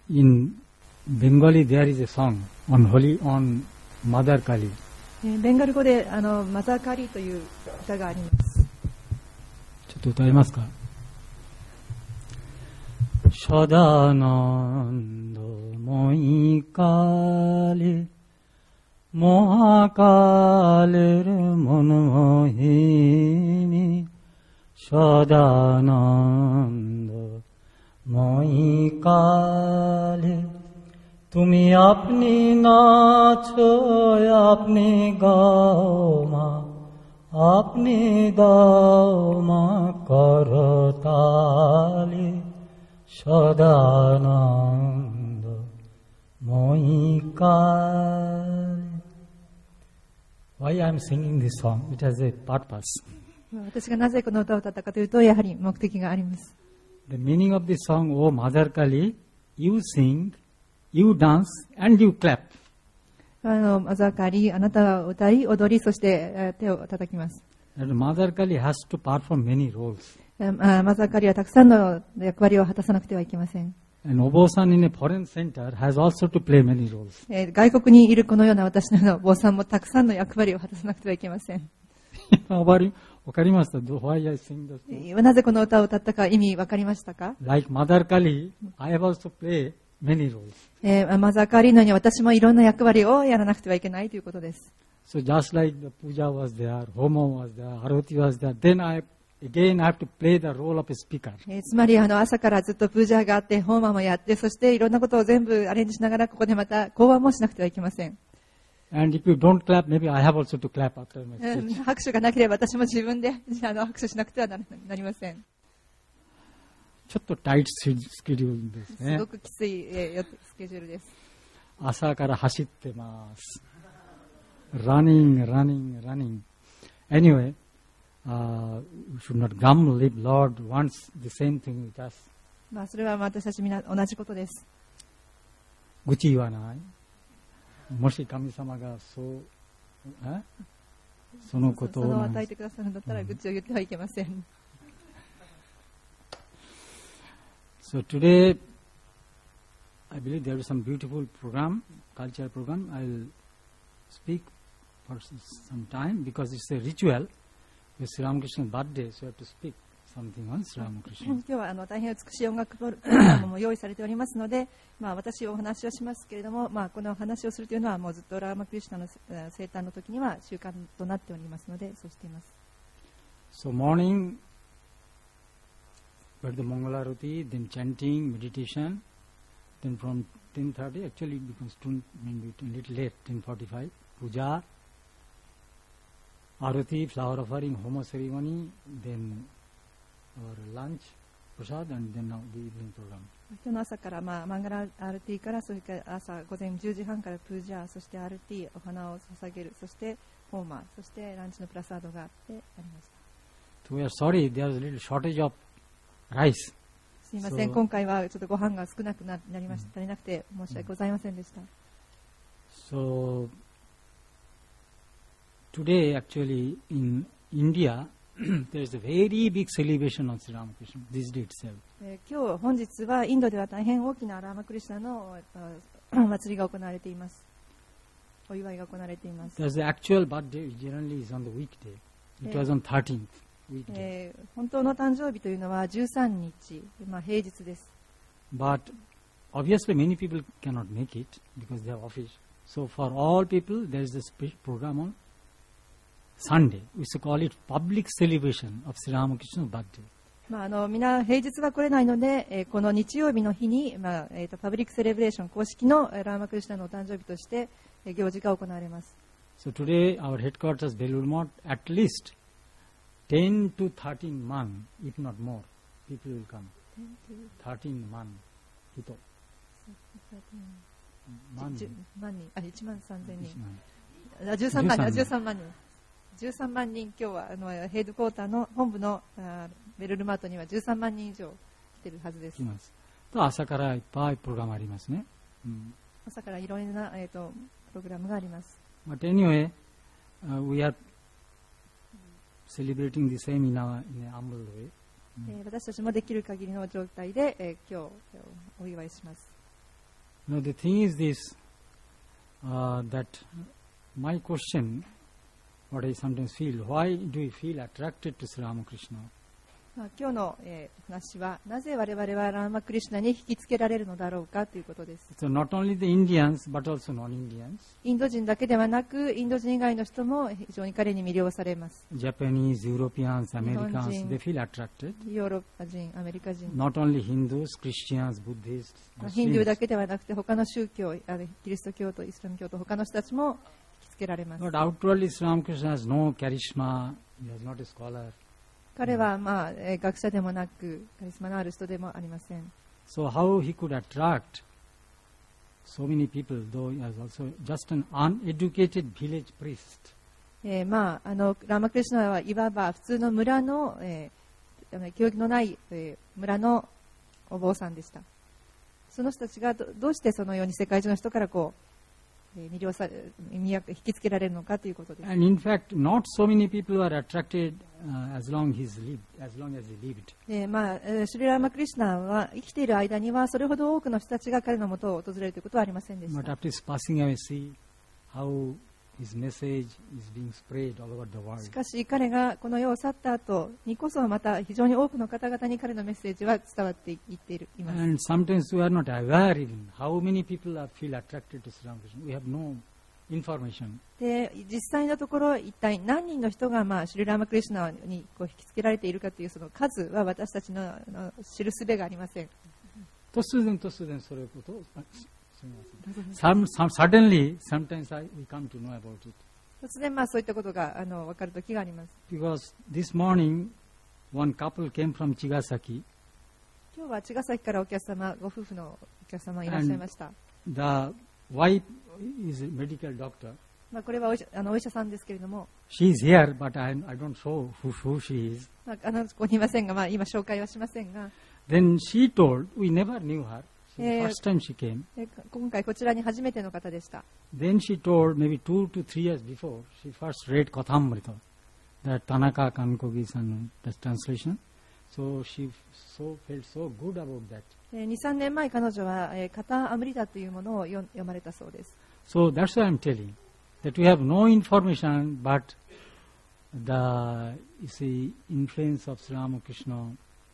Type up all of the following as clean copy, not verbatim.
In Bengali there is a song on on Mother Kali. ベンガル語でマザーカリーという歌があります。 ちょっと歌えますか。সদানন্দময়ী কালে মহাকালের মনমোহিনী সদানন্দময়ী কালে তুমি আপনি নাচো আপনি গাও মা করতালে সদানন্দময়ী কালে. Why I am singing this song? It has a purpose. 私がなぜこの歌を歌ったかというと、やはり目的があります。 The meaning of this song, O Mother Kali, you sing, you dance, and you clap. マザーカリー、あなたは歌い、踊り、そして手を叩きます。 And Mother Kali has to perform many roles. マザーカリーはたくさんの役割を果たさなくてはいけません。 Andお坊さん in a foreign center has also to play many roles. 外国にいるこのような私のようなお坊さんもたくさんの役割を果たさなくてはいけません。 わかりました。Why I sing this song? なぜこの歌を歌ったか意味わかりましたか？ Like Mother Kali, I have also play many roles. マザーカリーのように私もいろんな役割をやらなくてはいけないということです。 So just like the puja was there, homo was there, arati was there, then I have to play the role of a speaker. つまり朝からずっとプージャーがあって、ホーマーもやって、そしていろんなことを全部アレンジしながら、ここでまた講話もしなくてはいけません。 And if you don't clap, maybe I have also to clap after my speech. 拍手がなければ私も自分で拍手しなくてはなりません。 ちょっとタイトスケジュールですね。 すごくきついスケジュールです。 朝から走ってます。Running. Anyway, we should not grumble if Lord wants the same thing with us. それは私たちみんな同じことです。 愚痴言わない。もし神様がそのことを与えてくださるんだったら愚痴を言ってはいけません。 So today, I believe there is some beautiful program, cultural program. I'll speak for some time because it's a ritual. It's Sri Ramakrishna's birthday, so you have to speak something on Sri Ramakrishna. 今日は大変美しい音楽プログラムも用意されておりますので、私お話をしますけれども、この話をするというのはもうずっとラーマクリシュナの生誕の時には習慣となっておりますので、そうしています。 So morning, we had the Mangalarati, then chanting, meditation, then from 10:30, actually it becomes maybe a little late, 10:45, puja, arati, flower offering, homo ceremony, then our lunch, prasad, and then now the evening program. 今日の朝からマンガラアルティから、それから朝午前10時半からプージャー、そしてアルティ、お花を捧げる、そしてホーマー、そしてランチのプラサードがあってありました。 So we are sorry, there is a little shortage of rice. すみません、今回はちょっとご飯が少なくなりました。足りなくて申し訳ございませんでした。 So today actually in India there is a very big celebration of Sri Ramakrishna this day itself. 本日はインドでは大変大きなラーマクリシュナの祭りが行われています。お祝いが行われています。 There's the actual birthday generally is on the weekday. It was on 13th. 本当の誕生日というのは13日、平日です。 But obviously many people cannot make it because they have office. So for all people there is a special program on Sunday. We should call it public celebration of Sri Ramakrishna's birthday. みんな平日は来れないので、この日曜日の日に、パブリックセレブレーション公式のラーマクリシュナのお誕生日として行事が行われます。 So today our headquarters Belur Math at least 10 to 13 man, if not more, people will come. 13 man, people. 1万3000人。13万人。13万人、今日はヘッドクォーターの本部のベルルマートには13万人以上来ているはずです。 朝からいっぱいプログラムありますね。 朝からいろいろな、プログラムがあります。 But anyway, we are celebrating the same in an humble way. 私たちもできる限りの状態で、今日お祝いします。 Now the thing is this, that my question, what I sometimes feel, why do we feel attracted to Sri Ramakrishna? 今日の、話はなぜ我々はラーマクリシュナに引きつけられるのだろうかということです。 So not only the Indians but also non-Indians. インド人だけではなくインド人以外の人も非常に彼に魅了されます。 Japanese, Europeans, Americans, Non-Jin. they feel attracted. ヨーロッパ人、アメリカ人、 Not only Hindus, Christians, Buddhists, ヒンドゥーだ Muslims. けではなくて他の宗教、キリスト教とイスラム教と他の人たちも引きつけられます。 But outwardly, Sri Ramakrishna has no charisma. He was not a scholar. 彼は、学者でもなくカリスマのある人でもありません。 So how he could attract so many people, though he was also just an uneducated village priest. ラーマクリシュナはいわば普通の村の、教育のない、村のお坊さんでした。その人たちがどうしてそのように世界中の人から引きつけられるのかということです。 And in fact, not so many people were attracted as long as he lived. シュリラーマクリシュナは生きている間にはそれほど多くの人たちが彼のもとを訪れるということはありませんでし But た。 after his passing away, see how his message is being spread all over the world. しかし彼がこの世を去った後にこそまた非常に多くの方々に彼のメッセージは伝わっています。 And sometimes we are not aware even how many people feel attracted to Sri Ramakrishna. We have no information. で実際のところ一体何人の人が、シュリラーマクリシュナに引きつけられているかというその数は私たちの知る術がありません。 突然それことをすみません。Suddenly, sometimes we come to know about it. 突然そういったことが分かる時があります。 Because this morning, one couple came from Chigasaki. 今日は茅ヶ崎からご夫婦のお客様いらっしゃいました。 The wife is a medical doctor. これはお医者さんですけれども、 She is here, but I don't show who she is. ここにいませんが、今紹介はしませんが、 Then she told, we never knew her. The first time she came. 今回こちらに初めての方でした。 Then she told, maybe 2 to 3 years before, she first read Kathamrita, that Tanaka Kankogi-san translation. So she felt so good about that. 2、3年前彼女はカタアムリタというものを読まれたそうです。 So that's why I'm telling that we have no information, but the influence of Sri Ramakrishna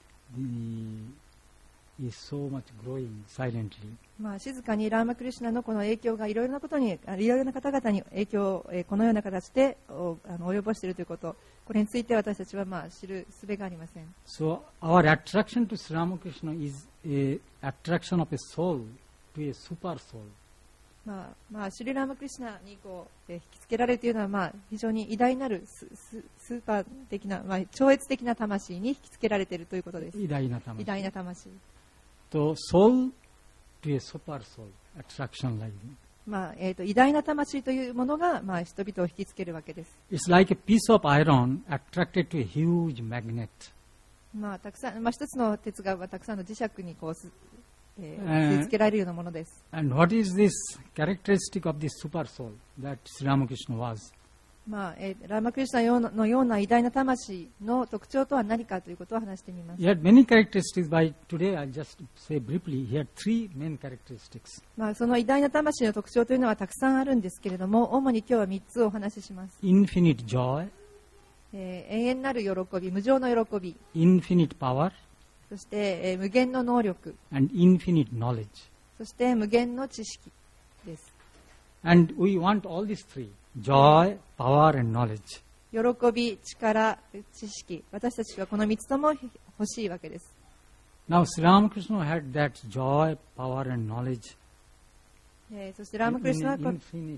is so much growing silently. 静かにラーマクリシュナのこの影響がいろいろな方々に影響をこのような形で及ぼしているということ、これについて私たちは知る術がありません。 So our attraction to Sri Ramakrishna is a attraction of a soul to a super soul. シュリラーマクリシュナに引きつけられるというのは非常に偉大なるスーパー的な、超越的な魂に引きつけられているということです。 偉大な魂。 と soul to a super soul attraction like that. 偉大な魂というものが、人々を引きつけるわけです。 It's like a piece of iron attracted to a huge magnet. たくさん、一つの鉄がたくさんの磁石に引きつけられるようなものです。 And what is this characteristic of this super soul that Sri Ramakrishna was? ラーマクリシュナのような偉大な魂の特徴とは何かということを話してみます。 He had many characteristics. By today, I'll just say briefly. He had 3 main characteristics. その偉大な魂の特徴というのはたくさんあるんですけれども、主に今日は3つお話しします。 Infinite joy, 永遠なる喜び、無常の喜び、 infinite power, そして、無限の能力、 and infinite knowledge. そして無限の知識です。 And we want all these 3. Joy, power, and knowledge. 喜び、力、知識、私たちはこの3つとも欲しいわけです。 Now, Sri Ramakrishna had that joy, power, and knowledge そしてラーマクリシュナは in an infinite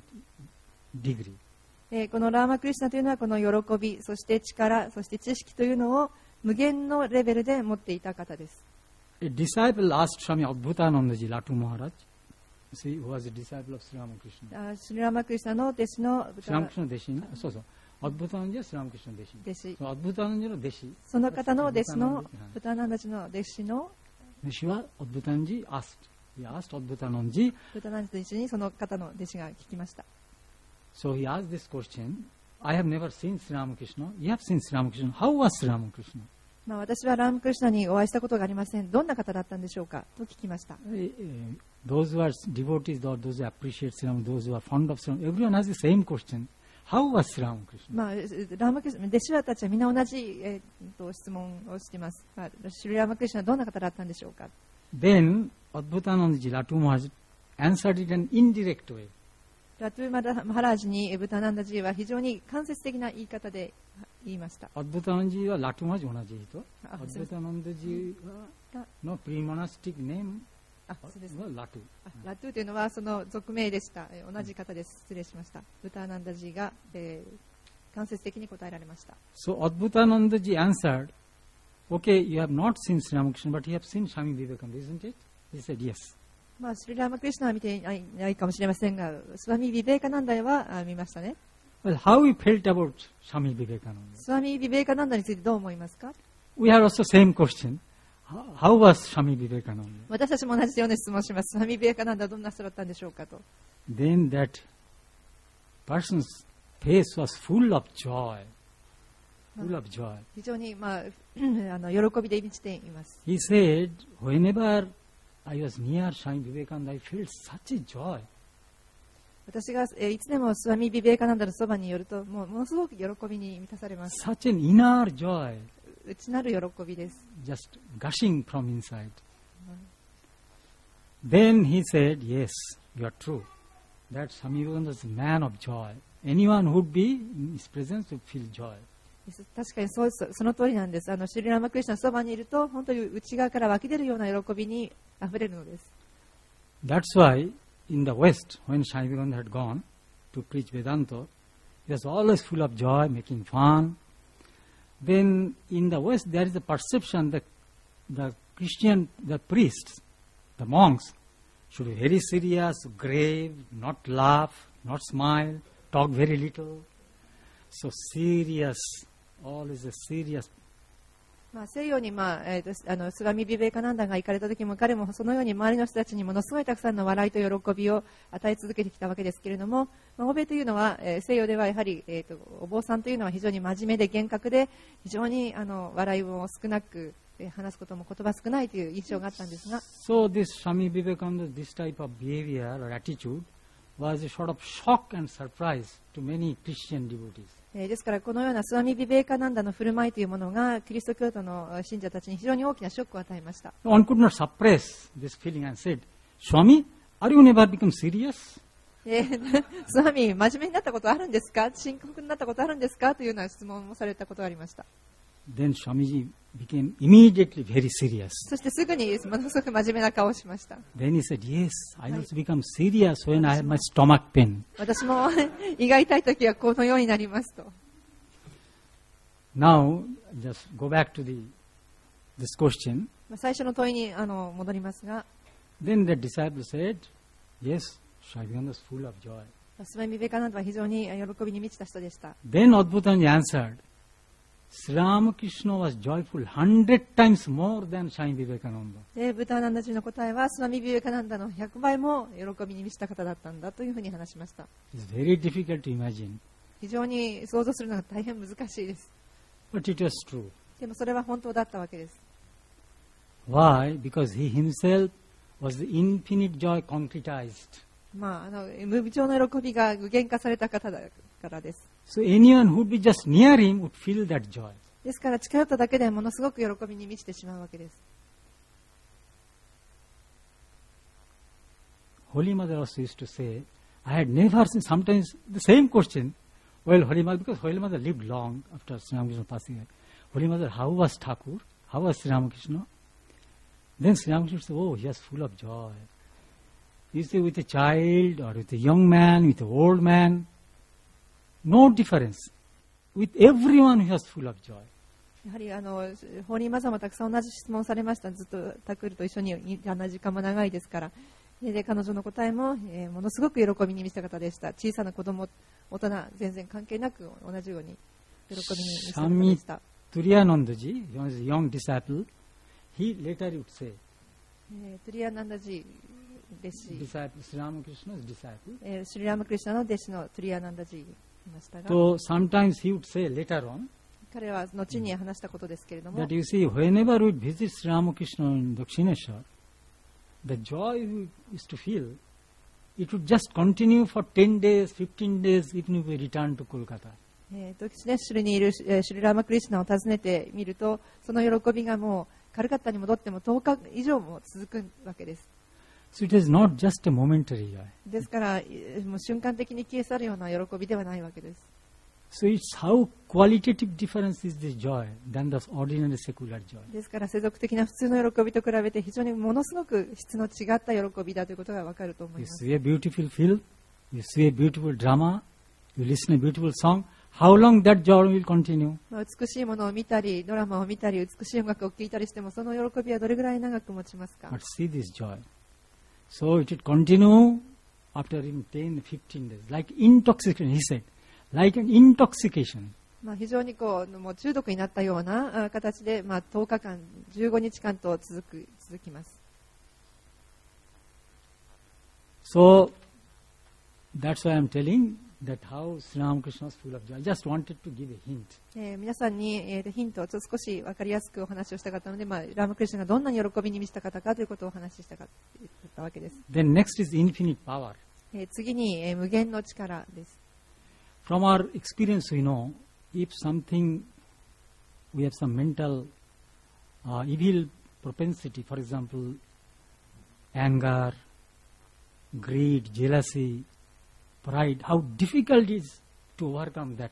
degree. このラーマクリシュナというのはこの喜び、そして力、そして知識というのを無限のレベルで持っていた方です。 A disciple asked Swami Adbhutanandaji Latu Maharaj, see, who was a disciple of Sri Ramakrishna. シュリラーマクリシュナの弟子の Sri Ramakrishna 弟子ね。そうそう。AdbhutanandajiはSri Ramakrishna の弟子。 弟子、 そう、Adbhutanandajiの弟子。 その方の弟子の Adbhutanandaji ブタナンダジの弟子の弟子は Adbhutanandaji asked. He asked Adbhutanandaji. ブタナンダジと一緒にその方の弟子が聞きました。 So he asked this question. I have never seen Sri Ramakrishna. You have seen Sri Ramakrishna. How was Sri Ramakrishna? 私はラームクリシュナにお会いしたことがありません。どんな方だったんでしょうかと聞きました。 Those who are devotees or those who appreciate Sri Ram, those who are fond of Sri Ram, everyone has the same question. How was Sri Ramakrishna? ラームクリシュナ、弟子たちはみんな同じ、質問をしています。シリラーマクリシュナはどんな方だったんでしょうか。 Then Adbhutanandaji, Latu Maharaj answered it in an indirect way. ラトゥマハラージにブタナンダジーは非常に間接的な言い方で言いました。 Adbhutanandaji は Latu Maharaj 同じ人。Adbhutanandaji のプリモナスティックネームはラトゥ。 ラトゥというのはその俗名でした。同じ方です。失礼しました。ブタナンダジーが、間接的に答えられました。 So Adbhutanandaji answered, okay, you have not seen Sri Ramakrishna, but you have seen Swami Vivekananda, isn't it? He said, yes. シリラーマクリシュナは見ていないかもしれませんが、スワミ・ビベーカナンダは見ましたね。 Well, how we felt about Swami Vivekananda? スワミ・ビベーカナンダについてどう思いますか？ We have also same question. How was Swami Vivekananda? 私たちも同じような質問をします。スワミ・ビベーカナンダはどんな人だったんでしょうかと。 Then that person's face was full of joy. Full of joy. 非常に、喜びで満ちています。 He said, whenever I was near Swami Vivekananda, I felt such a joy. 私がいつでもスワミ・ビベーカナンダのそばに寄ると、ものすごく喜びに満たされます。 Such an inner joy. 内なる喜びです。 Just gushing from inside. Then he said, yes, you are true. That Swami Vivekananda is a man of joy. Anyone who would be in his presence would feel joy. 確かにその通りなんです。シリラーマクリシュナのそばにいると、本当に内側から湧き出るような喜びにあふれるのです。 That's why in the West, when Swami Vivekananda had gone to preach Vedanta, he was always full of joy, making fun. Then in the West, there is a perception that the Christian, the priests, the monks, should be very serious, grave, not laugh, not smile, talk very little. So serious, always a serious. 西洋に、スワミ・ビベーカナンダが行かれた時も彼もそのように周りの人たちにものすごいたくさんの笑いと喜びを与え続けてきたわけですけれども、欧米というのは、西洋ではやはり、お坊さんというのは非常に真面目で厳格で非常に笑いも少なく、話すことも言葉少ないという印象があったんですが、 So this Swami Vivekananda, this type of behavior or attitude was a sort of shock and surprise to many Christian devotees. ですからこのようなスワミ・ビベーカナンダの振る舞いというものがキリスト教徒の信者たちに非常に大きなショックを与えました。 One could not suppress this feeling and said, Swami, are you never become serious? スワミ、真面目になったことあるんですか？深刻になったことあるんですか？というような質問をされたことがありました。 Then Swamiji became immediately very serious. そしてすぐにものすごく真面目な顔をしました。 Then he said, yes, I also become serious when I have my stomach pain. 私も胃が痛いときはこのようになりますと。 Now, just go back to this question. 最初の問いに戻りますが、 Then the disciple said, yes, Swami Vivekananda is full of joy. スワミ・ビベカナンダは非常に喜びに満ちた人でした。 Then Adbhutanandaji answered, Sri Ramakrishna was joyful 100 times more than Swami Vivekananda. ブタナンダジの答えはスワミ・ビベカナンダの100倍も喜びに満ちた方だったんだというふうに話しました。 It's very difficult to imagine. 非常に想像するのが大変難しいです。 But it was true. でもそれは本当だったわけです。 Why? Because he himself was the infinite joy concretized. 無常の喜びが具現化された方だからです。 So anyone who would be just near him would feel that joy. ですから近寄っただけでものすごく喜びに満ちてしまうわけです。 Holy Mother also used to say, I had never seen sometimes the same question. Well, Holy Mother, because Holy Mother lived long after Sri Ramakrishna passing away. Holy Mother, how was Thakur? How was Sri Ramakrishna? Then Sri Ramakrishna said, oh, he was full of joy. You see, with a child or with a young man, with an old man, no difference. With everyone he was full of joy. やはりホーリーマザーもたくさん同じ質問されました。ずっとタクルと一緒に時間も長いですから。で彼女の答えも、ものすごく喜びに満ちた方でした。小さな子供、大人、全然関係なく同じように喜びに満ちた方でした。 Turiyanandaji, he was a young disciple, he later would say, トゥリアナンダジ弟子、 disciple, Sri Ramakrishna's disciple. シリラーマクリシュナの弟子のトゥリアナンダジいましたが、 So sometimes he would say later on, 彼は後に話したことですけれども、 That you see, whenever we visit Sri Ramakrishna in Dakshineshwar, the joy we used to feel, it would just continue for 10 days, 15 days, even if we return to Kolkata. ドキシネシュルにいるシュリラーマクリシュナを訪ねてみると、その喜びがもうカルカッタに戻っても10日以上も続くわけです。 So it is not just a momentary joy. ですからもう瞬間的に消え去るような喜びではないわけです。 So it's how qualitative difference is this joy than the ordinary secular joy. ですから世俗的な普通の喜びと比べて非常にものすごく質の違った喜びだということがわかると思い You ます。 see a beautiful film, you see a beautiful drama, you listen a beautiful song, how long that joy will continue? 美しいものを見たり、ドラマを見たり、美しい音楽を聴いたりしても、その喜びはどれぐらい長く持ちますか？ But see this joy. So it will continue after even 10, 15 days. Like intoxication, he said. Like an intoxication. 非常にもう中毒になったような形で、10日間、15日間と続きます。 So that's why I'm telling that how Sri Ramakrishna was full of joy. I just wanted to give a hint. 皆さんに、ヒントを少し分かりやすくお話をしたかったので、ラーマクリシュナがどんなに喜びに満ちた方かということをお話ししたかったわけです。 Then next is infinite power. 次に、無限の力です。 From our experience, we know if something, we have some mental evil propensity, for example, anger, greed, jealousy, pride, how difficult it is to overcome that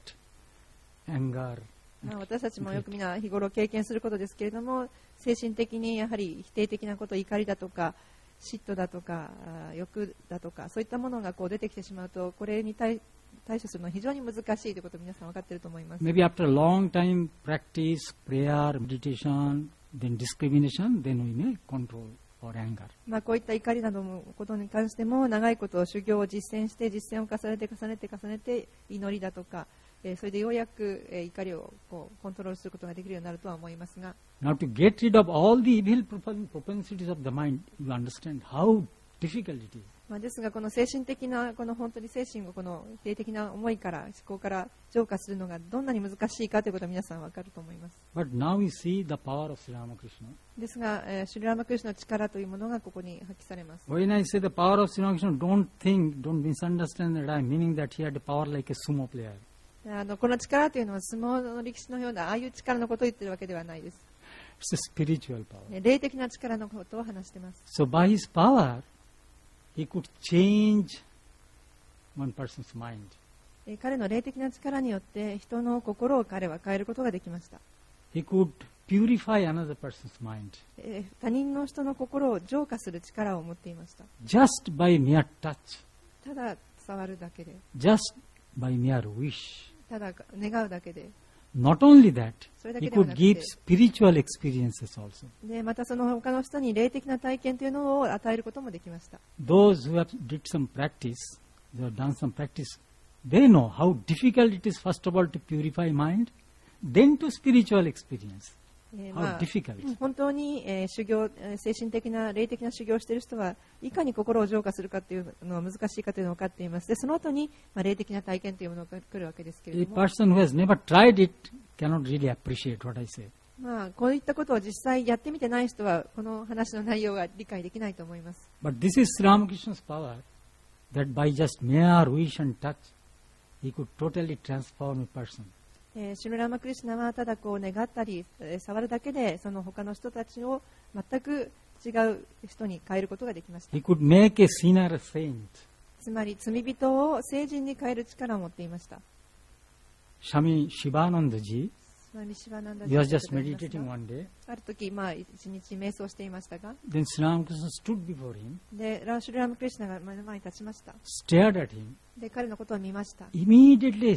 anger. 私たちもよくみんな日頃経験することですけれども、精神的にやはり否定的なこと、怒りだとか嫉妬だとか欲だとか、そういったものが出てきてしまうと、これに対処するのは非常に難しいということを皆さん分かっていると思います。 Maybe after a long time practice, prayer, meditation, then discrimination, then we may control our anger. こういった怒りなどのことに関しても、長いことを修行を実践して実践を重ねて祈りだとか、それでようやく怒りをコントロールすることができるようになるとは思いますが、 Now to get rid of all the evil propensities of the mind, you understand how difficult it is. ですが、この精神的な、本当に精神を否定的な思いから思考から浄化するのがどんなに難しいかということは皆さん分かると思います。 But now we see the power of Sri Ramakrishna. ですが、シュリラーマクリシュナの力というものがここに発揮されます。 When I say the power of Sri Ramakrishna, don't misunderstand that I'm meaning that he had a power like a sumo player. この力というのは相撲の力士のようなああいう力のことを言っているわけではないです。 It's a spiritual power. 霊的な力のことを話しています。 So by his power, he could change one person's mind. 彼の霊的な力によって人の心を彼は変えることができました。 He could purify another person's mind. 他人の人の心を浄化する力を持っていました。 Just by mere touch. ただ触るだけで、 Just by mere wish. ただ願うだけで、 Not only that, それだ he けでは could なく give て、 spiritual experiences also. でまたその他の人に霊的な体験というのを与えることもできました。 Those who have did some practice, they have done some practice, they know how difficult it is first of all to purify mind, then to spiritual experience. How difficult. 本当に、修行、精神的な霊的な修行をしている人はいかに心を浄化するかというのは難しいかというのを分かっています。でその後に、霊的な体験というものが来るわけですけれ A ども、 person who has never tried it cannot really appreciate what I say. こういったことを実際やってみてない人はこの話の内容が理解できないと思います。 But this is Sri Ramakrishna's power, that by just mere wish and touch, he could totally transform a person. シュリラーマクリシュナはただ願ったり、触るだけでその他の人たちを全く違う人に変えることができました。 He could make a sinner a saint. つまり罪人を聖人に変える力を持っていました。 Swami Shivanandaji, スワミシバナンダ he ジ was という just 方がいますが meditating one day. ある時、一日瞑想していましたが、 Then Sri Ramakrishna stood before him, でシュリラーマクリシュナが目の前に立ちました。 stared at him. で彼のことを見ました。 Immediately,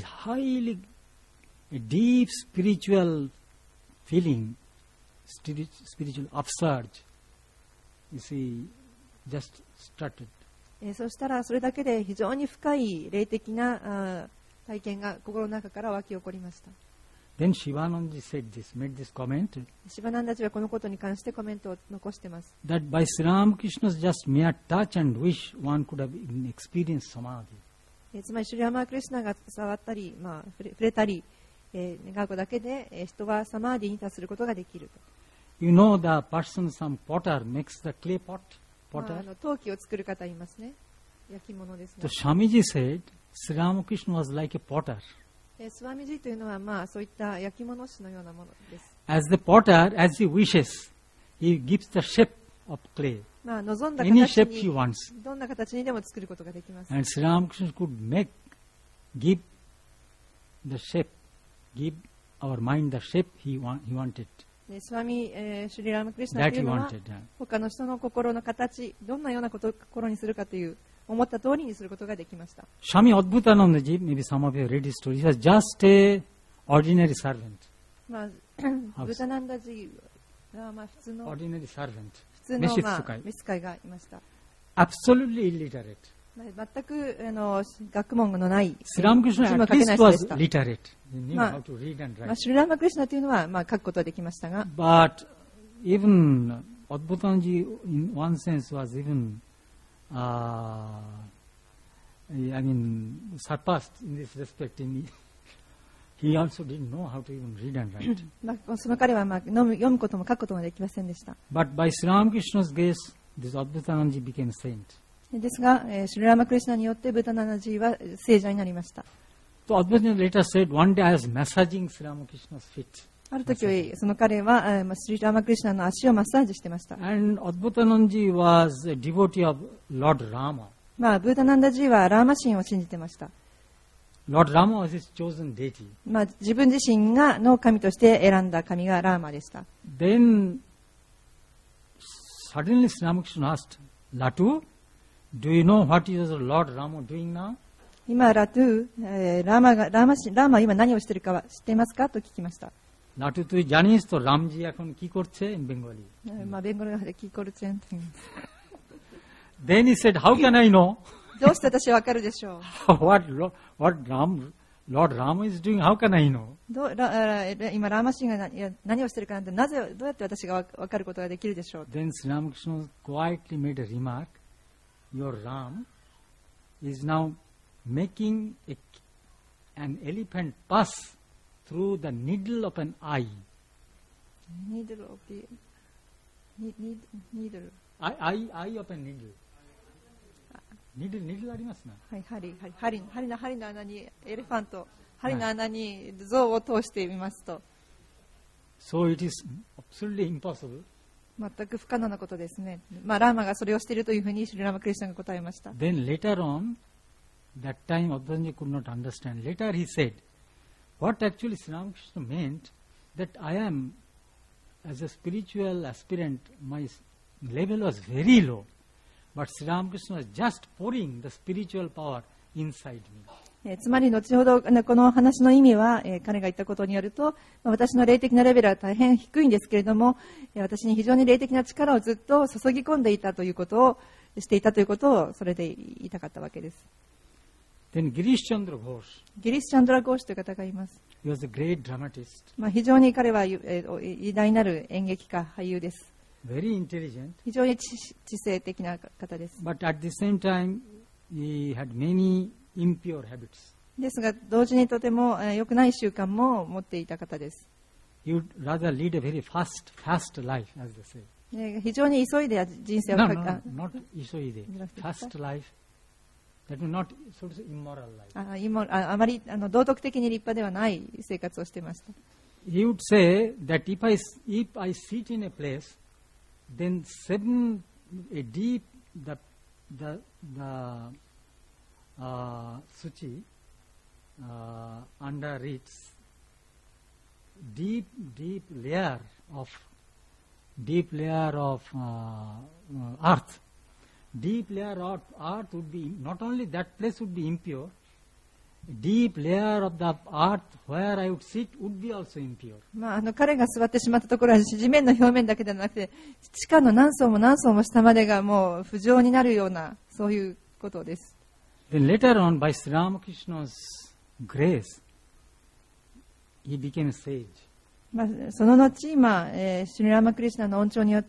a deep spiritual feeling, spiritual upsurge, you see, just started. そしたらそれだけで非常に深い霊的な体験が心の中から湧き起こりました。 Then Shivanandaji made this comment, シバナンダジはこのことに関してコメントを残しています。 that by Sri Ramakrishna's just mere touch and wish, one could have experienced samadhi. つまりシュリラーマクリシュナが触ったり、触れたり、 願うだけで、人はサマーディに達することができると。 You know the person, some potter makes the clay pot. 陶器を作る方いますね。焼き物ですね。 So Swamiji said, Sri Ramakrishna was like a potter. スワミジーというのは、そういった焼き物師のようなものです。 As the potter, as he wishes, he gives the shape of clay. 望んだ Any 形 shape he に、 wants. どんな形にでも作ることができます。 And Sri Ramakrishna could give the shape, give our mind the shape he wanted. スワミ、シュリラムクリシュナ That とい he うのは wanted. 他の人の心の形、どんなような心にするかという思った通りにすることができました。 Swami Adbhutanandaji, maybe some of you have read his story, he was just a ordinary servant. ブタナンダジは普通の Ordinary servant. 召使いがいました。 Absolutely illiterate. 全く学問のない、 Sri Ramakrishna 字も at 書け least ない人でし was た。 literate. He knew how to read and write. シュリラマクリシュナというのは書くことはできましたが、 But even Adbhutanji in one sense was even surpassed in this respect. He also didn't know how to even read and write. その彼は読むことも書くこともできませんでした。 But by Sri Ramakrishna's grace, this Adbhutanandaji became a saint. ですが、シュリラマクリシュナによってブタナナジーは聖者になりました。 So Adbhutanandaji later said, one day I was massaging Sri Ramakrishna's feet. ある時、その彼はシュリラマクリシュナの足をマッサージしてました。 And Adbhutanandaji was a devotee of Lord Rama. ブータナンダジーはラーマ神を信じてました。 Lord Rama was his chosen deity. 自分自身の神として選んだ神がラーマでした。 Then suddenly Sri Ramakrishna asked, Latu, do you know what is Lord Rama doing now? 今、ラトゥ、ラーマ今何をしているかは知っていますかと聞きました。 লাটু তুই জানিস তো রামজি এখন কি করছে in Bengali? ベンゴルで聞こえるチェン。 Then he said, how can I know どうして私はわかるでしょう。 what Lord Rama is doing? How can I know? 今ラーマ神が何をしているかなんてどうやって私がわかることができるでしょう。 Then Sri Ramakrishna quietly made a remark. Your Ram is now making an elephant pass through the needle of an eye. Needle of the needle. Eye of a needle. Needle ありますね。 はい、針の穴にエレファント、針の穴に象を通してみますと。 So it is absolutely impossible. 全く不可能なことですね。ラーマがそれをしているというふうにシュリラマクリシュナが答えました。 Then later on, that time Advaitaji could not understand. Later he said, what actually Sri Ramakrishna meant, that I am, as a spiritual aspirant, my level was very low. But Sri Ramakrishna was just pouring the spiritual power inside me. つまり後ほどこの話の意味は、彼が言ったことによると、私の霊的なレベルは大変低いんですけれども、私に非常に霊的な力をずっと注ぎ込んでいたということをしていたということをそれで言いたかったわけです。 Then Girish Chandra Ghosh. ギリシ・チャンドラ・ゴーシュという方がいます。 He was a great dramatist. 非常に彼は偉大なる演劇家、俳優です。 Very intelligent. 非常に知性的な方です。 But at the same time, he had many impure habits. ですが、同時にとても良くない習慣も持っていた方です。 He would rather lead a very fast life, as they say. 非常に急いで人生を not isoide. Fast life. That means not so to say immoral life. あまり道徳的に立派ではない生活をしていました。 He would say that if I sit in a place, then the suchi under its deep layer of earth. Deep layer of earth would be, not only that place would be impure, deep layer of the earth where I would sit would be also impure. 彼が座ってしまったところは地面の表面だけではなくて、地下の何層も何層も下までがもう不浄になるような、そういうことです。 Then later on, by Sri Ramakrishna's grace, he became a sage. その後、シュリラマクリシュナの恩寵によって、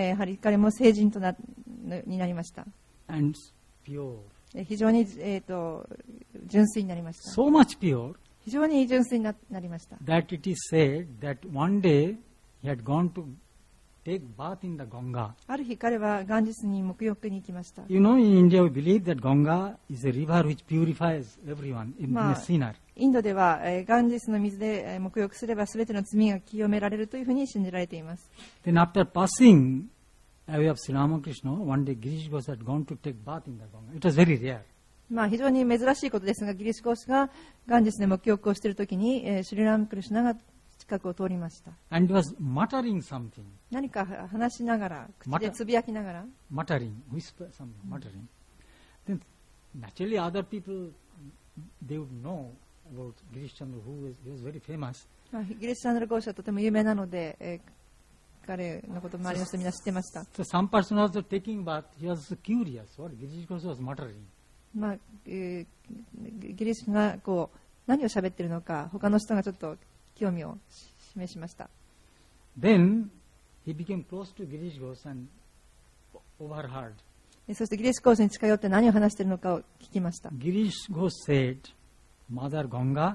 やはり彼も聖人になりました。 And pure. 非常に、純粋になりました。 So much pure. 非常に純粋になりました。 that it is said that one day he had gone to take bath in the Ganga. ある日彼はガンジスに沐浴に行きました。 You know, in India we believe that Ganga is a river which purifies everyone, even a sinner. インドではガンジスの水で沐浴すればすべての罪が清められるというふうに信じられています。 Then after passing away of Sri Ramakrishna, one day Girish Ghosh had gone to take bath in the Ganga. It was very rare. 非常に珍しいことですが、ギリシュゴーシュがガンジスで沐浴をしているときに、シュリラムクリシュナが近くを通りました。 And he was muttering something. 何か話しながら、口でつぶやきながら。 Muttering, whisper something, muttering. Then naturally other people, they would know about Girish Chandra, who was very famous. ギリシュチャンドラゴーシュはとても有名なので、彼のことも周りの人みんな知ってました。 So some person was taking bath, he was curious what Girish Ghosh was muttering. ギリシュが何を喋っているのか、他の人がちょっと興味を示しました。 Then he became close to Girish Ghosh and overheard. そしてギリシュゴーシュに近寄って何を話しているのかを聞きました。 Girish Ghosh said, Mother Ganga,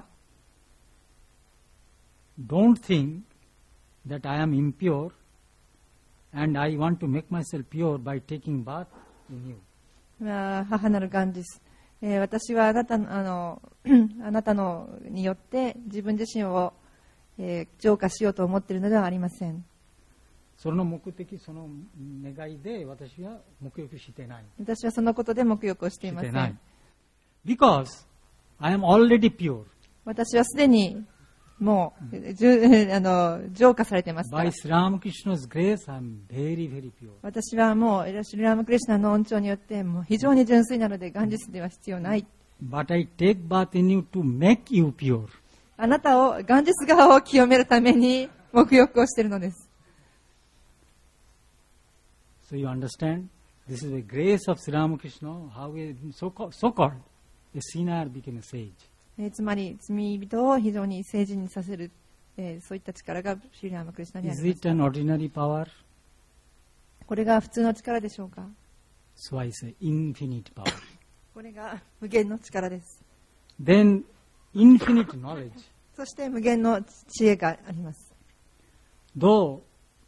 don't think that I am impure and I want to make myself pure by taking bath in you. 母なるガンジス、私はあなたのによって自分自身を、浄化しようと思っているのではありません。 その目的、その願いで私は沐浴してない。 私はそのことで沐浴をしていません。 Because I am already pure. 私はすでにもう浄化されていますから。 By Sri Ramakrishna's grace, I am very, very pure. 私はもうシュリラムクリシュナの恩寵によってもう非常に純粋なのでガンジスでは必要ない。 But I take bath in you to make you pure. あなたをガンジス側を清めるために沐浴をしているのです。 So you understand? This is the grace of Sri Ramakrishna, how so-called a sinner became a sage. つまり罪人を非常に聖人にさせる、そういった力がシュリラムクリシュナにありました。 Is it an ordinary power? これが普通の力でしょうか？ So I say infinite power. これが無限の力です。 Then infinite knowledge. そして無限の知恵があります。 Though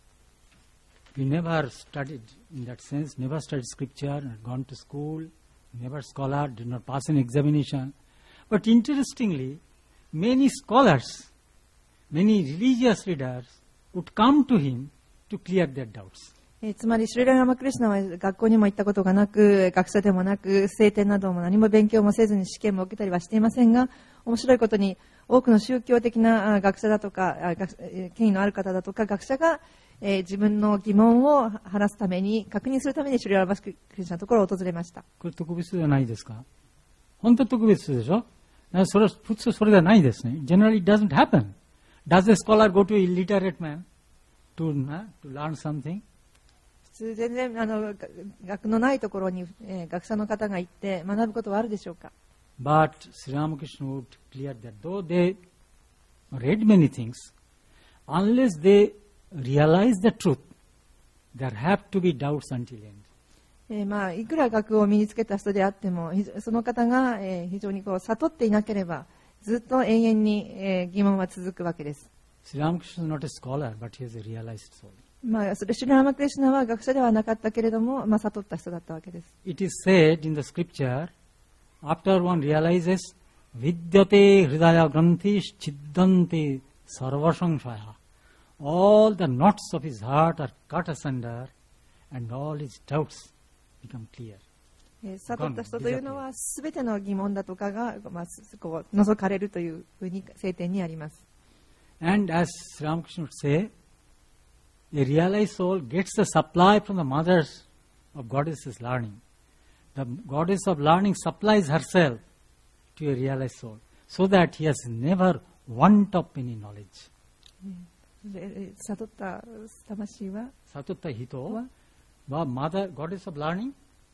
we never studied in that sense, never studied scripture, gone to school, never scholar, did not pass an examination. But interestingly, many scholars, many religious leaders would come to him to clear their doubts. つまりシュリラムクリシュナは学校にも行ったことがなく、学者でもなく、聖典なども何も勉強もせずに試験も受けたりはしていませんが、面白いことに多くの宗教的な学者だとか、権威のある方だとか、学者が自分の疑問を晴らすために、確認するためにシュリラムクリシュナのところを訪れました。 これ特別じゃないですか？本当特別でしょ？それは普通それではないですね。Generally it doesn't happen. Does a scholar go to an illiterate man to learn something? 普通全然学のないところに、学者の方が行って学ぶことはあるでしょうか？ But Sri Ramakrishna would clear that though they read many things, unless they realize the truth, there have to be doubts until end. いくら学を身につけた人であっても、その方が、非常に悟っていなければ、ずっと永遠に、疑問は続くわけです。 Sri Ramakrishna is not a scholar, but he is a realized soul. それシュリラムクリシュナは学者ではなかったけれども、悟った人だったわけです。 It is said in the scripture, after one realizes, vidyate hridaya granthis chiddante sarva samshaya. All the knots of his heart are cut asunder, and all his doubts become clear. 悟った人というのは、すべての疑問だとかが、除かれるというふうに聖典にあります。 And as Sri Ramakrishna would say, a realized soul gets the supply from the mothers of goddesses learning. The goddess of learning supplies herself to a realized soul, so that he has never want of any knowledge. 悟った魂は、 悟った人は Mother, Goddess of Learning,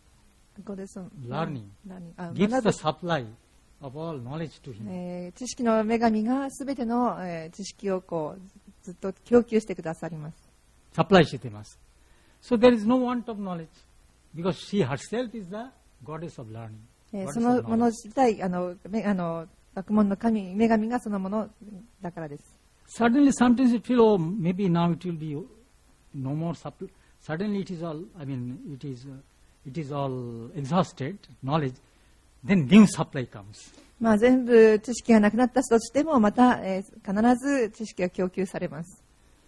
learning gives the supply of all knowledge to him. 知識の女神がすべての知識をずっと供給してくださります。 Supply しています。So there is no want of knowledge, because she herself is the Goddess of Learning. そのもの自体、 学問の神、女神がそのものだからです。 Suddenly, sometimes you feel, oh, maybe now it will be no more supply. Suddenly, it is all. I mean, it is all exhausted knowledge. Then new supply comes. まあ全部知識がなくなったとしてもまた、必ず知識が供給されます。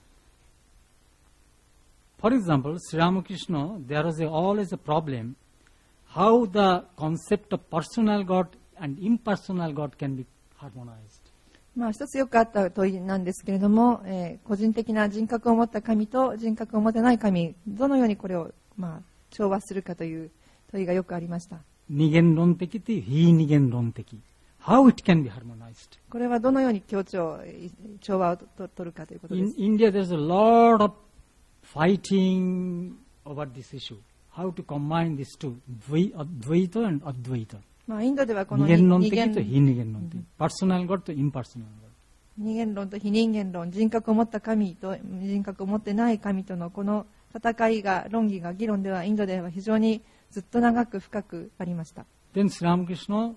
For example, Sri Ramakrishna, there was always a problem how the concept of personal God and impersonal God can be harmonized. まあ一つよくあった問いなんですけれども、個人的な人格を持った神と人格を持てない神、どのようにこれを、まあ、調和するかという問いがよくありました。 二元論的と非二元論的。How it can be harmonized? これはどのように調和を取るかということです。 In India, there is a lot of fighting over this issue. How to combine these two, Dvaita and Advaita. まあインドではこの二元論的と非二元論的。Personal God と impersonal God。 二元論と非人間論、人格を持った神と人格を持ってない神とのこの戦いが、論議が、議論ではインドでは非常にずっと長く深くありました。 Then Sri Ramakrishna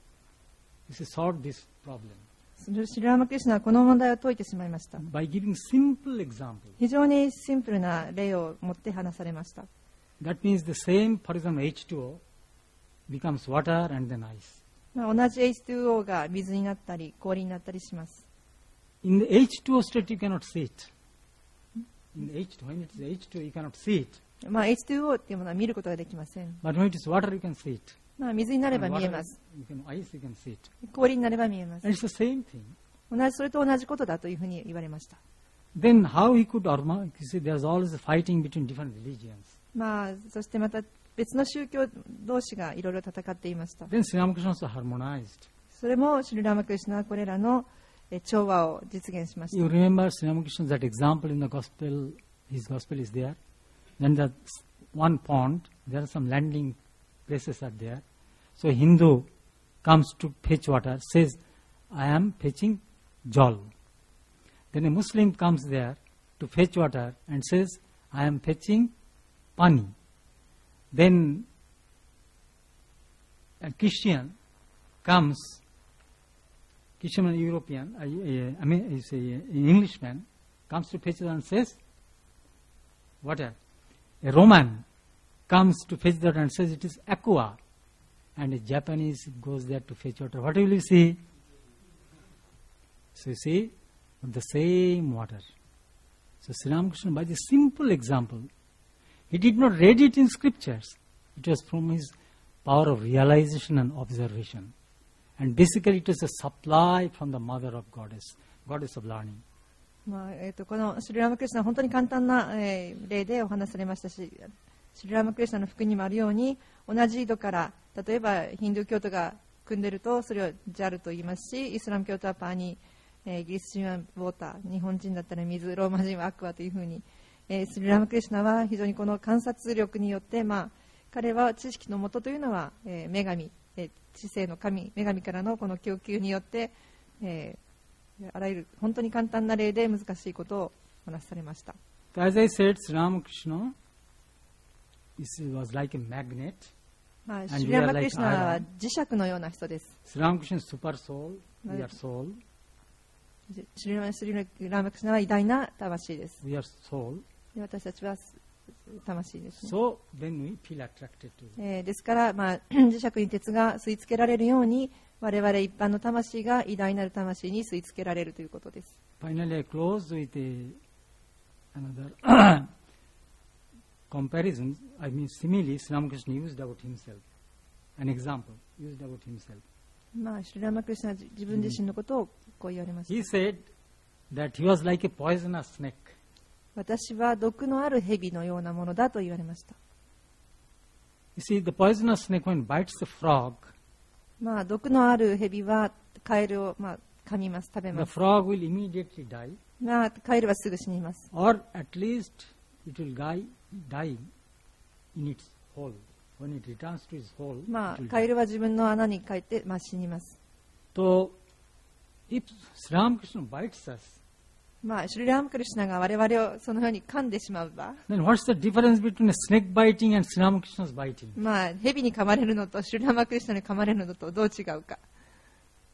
solved this problem. シリラマクリシュナはこの問題を解いてしまいました。 By giving simple example. 非常にシンプルな例を持って話されました。 That means the same, for example, H2O becomes water and then ice. まあ同じ H2O が水になったり氷になったりします。 In the H2O state, you cannot see it. In the H2O, when it is H2O, you cannot see it. まあ H2O っていうものは見ることができません。 But when it is water, you can see it. まあ水になれば見えます。 Ice, you can see it. 氷になれば見えます。 And it's the same thing. それと同じことだというふうに言われました。 Then how he could harmonize? You see, there's always a fighting between different religions. まあそしてまた別の宗教同士がいろいろ戦っていました。 Then Sri Ramakrishna also harmonized. それもシリラマクリシュナはこれらの調和を実現しました。 You remember Sri Ramakrishna, that example in the gospel, his gospel is there. Then the one pond, there are some landing places are there. So Hindu comes to fetch water, says, I am fetching jal. Then a Muslim comes there to fetch water and says, I am fetching pani. Then a Christian comes, Christian European, an Englishman comes to fetch water and says, water. A Roman comes to fetch water and says it is aqua. And a Japanese goes there to fetch water. What will you see? So you see, the same water. So Sri Ramakrishna, by this simple example, he did not read it in scriptures. It was from his power of realization and observation. And basically it was a supply from the mother of goddess of learning. まあこのシリラマクリシュナは本当に簡単な、例でお話されましたし、シリラマクリシュナの福音にもあるように、同じ井戸から例えばヒンドゥー教徒が汲んでるとそれをジャルと言いますし、イスラム教徒はパーニ、イギリス人はウォーター、日本人だったら水、ローマ人はアクアというふうに、シリラマクリシュナは非常にこの観察力によって、まあ、彼は知識の元というのは、女神、知性の神、女神からのこの供給によって、あらゆる本当に簡単な例で難しいことをお話しされました。 As I said, Sri Ramakrishna was like a magnet. まあ、シリラマクリシュナは磁石のような人です。 Sri Ramakrishna is super soul, we are soul. シリラマクリシュナは偉大な魂です。 We are soul. 私たちは魂ですね。 So then we feel attracted to it. ですから、まあ、磁石に鉄が吸い付けられるように、我々一般の魂が偉大なる魂に吸い付けられるということです。 Finally, I close with another comparison. I mean, simile, Sri Ramakrishna used about himself. An example used about himself. まあ、シリラマクリシュナは自分自身のことをこう言われました。 He said that he was like a poisonous snake. 私は毒のある蛇のようなものだと言われました。 You see, the poisonous snake, when it bites the frog, まあ、毒のある蛇はカエルを、まあ、噛みます、食べます。 the frog will immediately die. まあ、カエルはすぐ死にます。 Or at least it will die in its hole. When it returns to its hole, まあ、カエルは自分の穴に帰って、まあ、死にます。 So, if Sri Ramakrishna bites us, まあ、シリラマクリシュナが我々をそのように噛んでしまえば、 then what's the difference between a snake biting and Sri Ramakrishna's biting? まあ、蛇に噛まれるのとシリラマクリシュナに噛まれるのとどう違うか。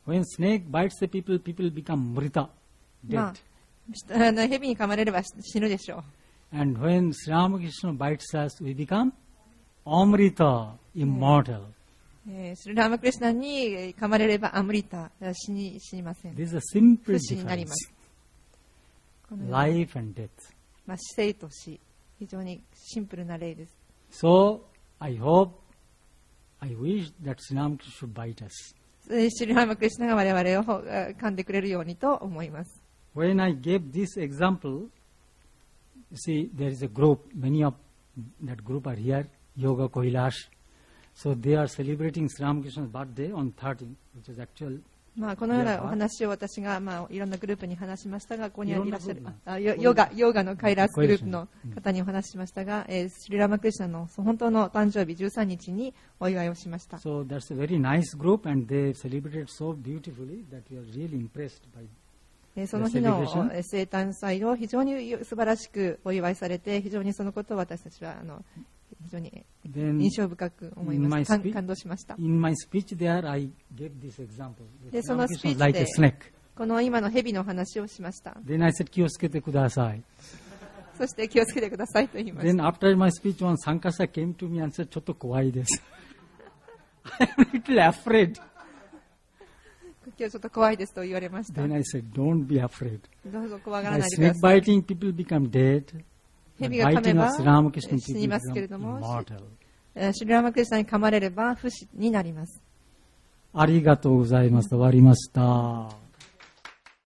When snake bites the people, people become mrita, ま dead. あ、蛇に噛まれれば死ぬでしょ And when Sri Ramakrishna bites us, we become amrita, immortal. う。シュリラーマクリシュナに噛まれればアムリタ、死にません。 This is a simple 不死になりま difference. す。このように Life and death. まあ、死生と死、非常にシンプルな例です。 So, I hope, I wish that Sri Ramakrishna should bite us. シュリラーマクリシュナが我々を噛んでくれるようにと思います。 When I gave this example, you see, there is a group, many of that group are here, Yoga Kailash. So they are celebrating Sri Ramakrishna's birthday on 13, which is actual. まあ、このようなお話を私が、まあ、いろんなグループに話しましたが、ここにいらっしゃるヨガのカイラースグループの方にお話ししましたが、シュリラーマクリシュナの本当の誕生日13日にお祝いをしました。 So that's a very nice group, and they celebrated so beautifully that we are really impressed by. その日の生誕祭を非常に素晴らしくお祝いされて、非常にそのことを私たちは非常に印象深く思いました。感動しました。 In my speech there, I gave this example. で、そのスピーチ Like a で snake. この今の蛇の話をしました。 Then I said, 気をつけてください。 そして気をつけてくださいと言いまし Then た。 after my speech, one Sankasa came to me and said, ちょっと怖いです。I am a little afraid. 今日ちょっと怖いですと言われました。 Then I said, don't be afraid. どうぞ怖がら By ないでくだ snake さい。 biting, people become dead. 蛇が噛め Biting ば of Sri Ramakrishna, 死に people ますけれど become も、 immortal. シュリラーマクリシュナに噛まれれば不死になります。 ありがとうございます。終わりました。